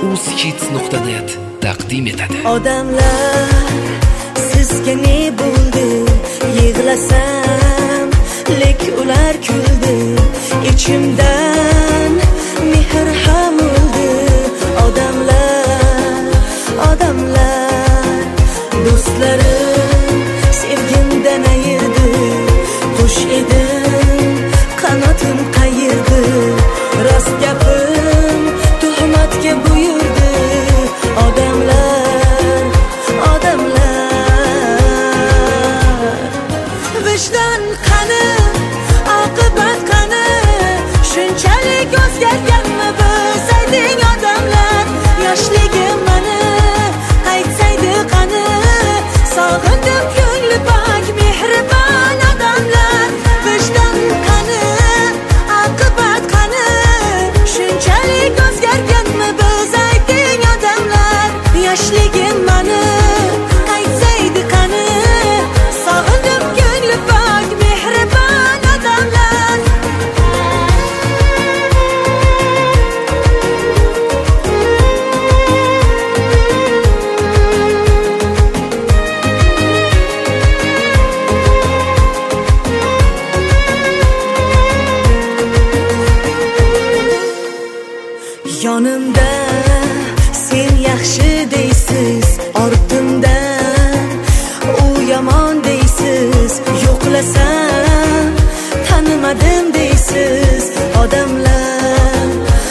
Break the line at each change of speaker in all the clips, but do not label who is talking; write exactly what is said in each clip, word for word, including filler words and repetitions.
uzhits nuqta net taqdim etadi.
Odamlar sizga ne bo'ldi? Yig'lasam, lek ular kuldi. Ichimdan mehr ham o'ldi. Odamlar, odamlar, do'stlarim sevgimdan ayirdi. Qush edim, qanotim qayirdi. Rost gapim tuhmatga buyurdi. Odamlar, odamlar, vijdon qani, oqibat qani? Shunchalik o'zgarganmi biz? Ayting odamlar, yoshligim mani qaytsaydi qani? Sog'indim ko'ngli pok mehribon odamlar. Vijdon qani, oqibat qani? Shunchalik o'zgarganmi biz? Ayting odamlar, yoshligim mani qaytsaydi qani? Sog'indim ko'ngli pok mehribon odamlar. Yonimda sen yaxshi deysiz, ortimdan u yomon deysiz. Yo'qlasam tanimadim deysiz. Odamlar,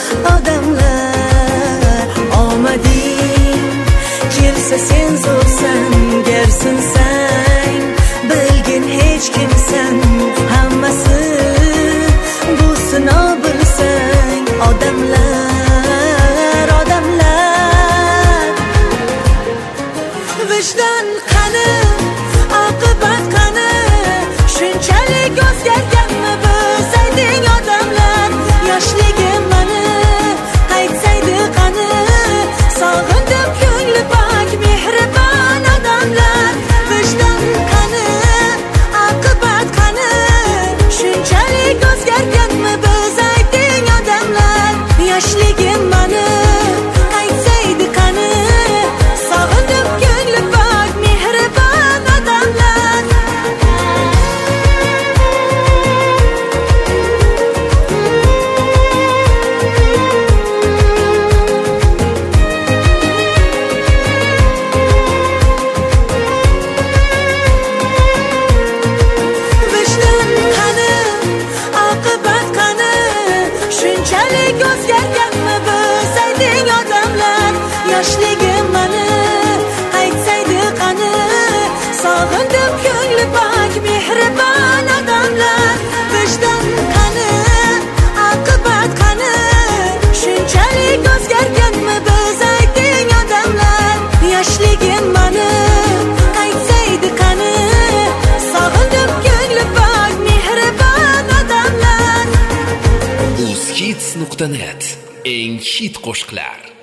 odamlar, omading kelsa sen zo'rsan, garsinsang bilgin hech kimsan. Hammasi bu sinov bilsang. Odamlar, odamlar, vijdon qani, oqibat qani? Shunchalik o'zgarganmi biz? Ayting odamlar, yoshligim mani qaytsaydi qani? Sog'indim ko'ngli pok mehribon odamlar. Vijdon qani, oqibat qani? Shunchalik o'zgarganmi biz? Ayting odamlar, yoshligim mani qaytsaydi qani? Sog'indim ko'ngli pok mehribon odamlar. Vijdon qani, oqibat qani? Shunchalik o'zgarganmi biz? Ayting odamlar, yoshligim mani qaytsaydi qani? Sog'indim ko'ngli pok mehribon odamlar. Vijdon qani, oqibat qani? Shunchalik o'zgarganmi biz? Ayting odamlar, yoshligim mani qaytsaydi qani? Sog'indim ko'ngli pok mehribon odamlar.
uzhits nuqta net eng hit qo'shiqlar.